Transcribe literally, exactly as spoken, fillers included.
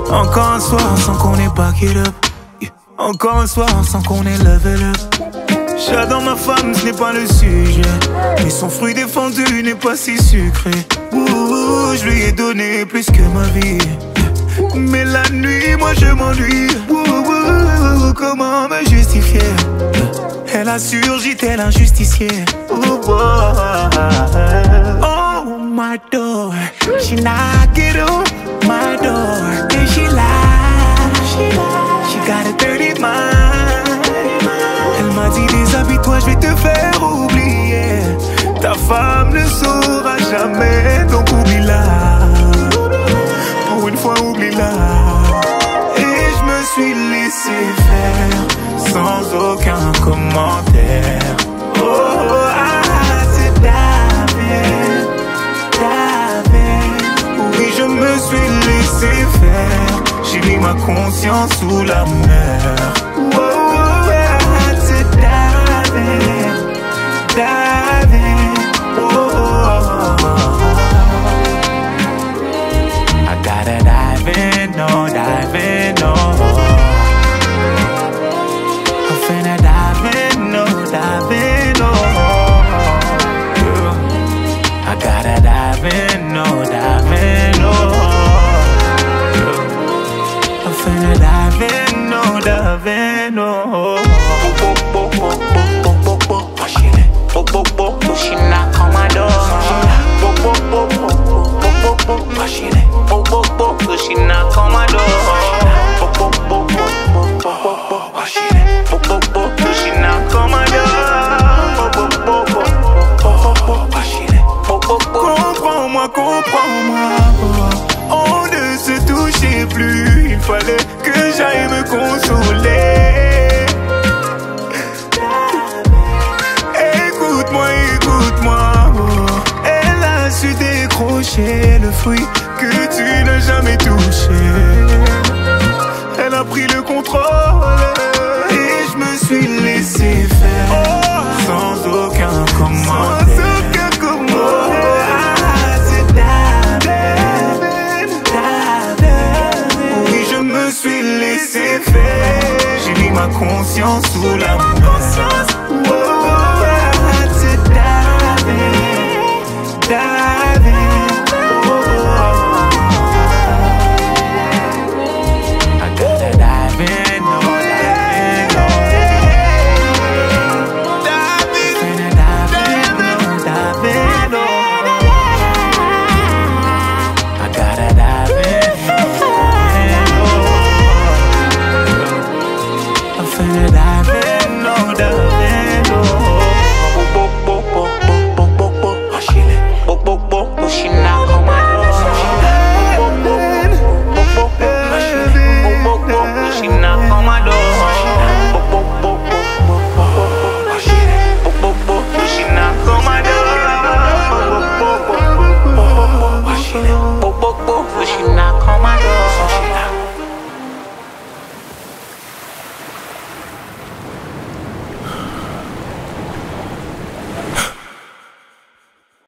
Encore un soir sans qu'on ait back it up. Yeah. Encore un soir sans qu'on ait level up. J'adore ma femme, ce n'est pas le sujet, mais son fruit défendu n'est pas si sucré. Ouh, je lui ai donné plus que ma vie, mais la nuit, moi je m'ennuie. Ouh, ouh, comment me justifier? Elle a surgi tel un justicier. Ouh, oh, oh, my door, she knock it on my door, and she lied, she got a dirty mind. Elle m'a dit déshabille-toi, je vais te faire oublier. Ta femme ne saura jamais, donc oublie-la. Pour une fois, oublie-la. Et je me suis laissé faire sans aucun commentaire. Oh, oh ah, c'est David, David. Oui, je me suis laissé faire. J'ai mis ma conscience sous la mer. Oh, oh, ah, c'est David, David. Oh, oh, oh, oh. I gotta dive in, no, dive in, no. I'm finna dive in, no, dive in, no. I gotta dive in, no, dive in, no. I'm finna dive in, no, dive in, no. She knock on my door. She knock on my door. She knock on my door. Comprends-moi, comprends-moi. On ne se touchait plus. Il fallait que j'aille me consoler. Écoute-moi, écoute-moi. Elle a su décrocher le fruit que tu n'as jamais touché. Elle a pris le contrôle et je me suis laissé faire, oh, sans aucun commentaire. Sans aucun commentaire. Oh, ah, c'est David, David. Oui, je me suis laissé faire. J'ai mis ma conscience sous la main.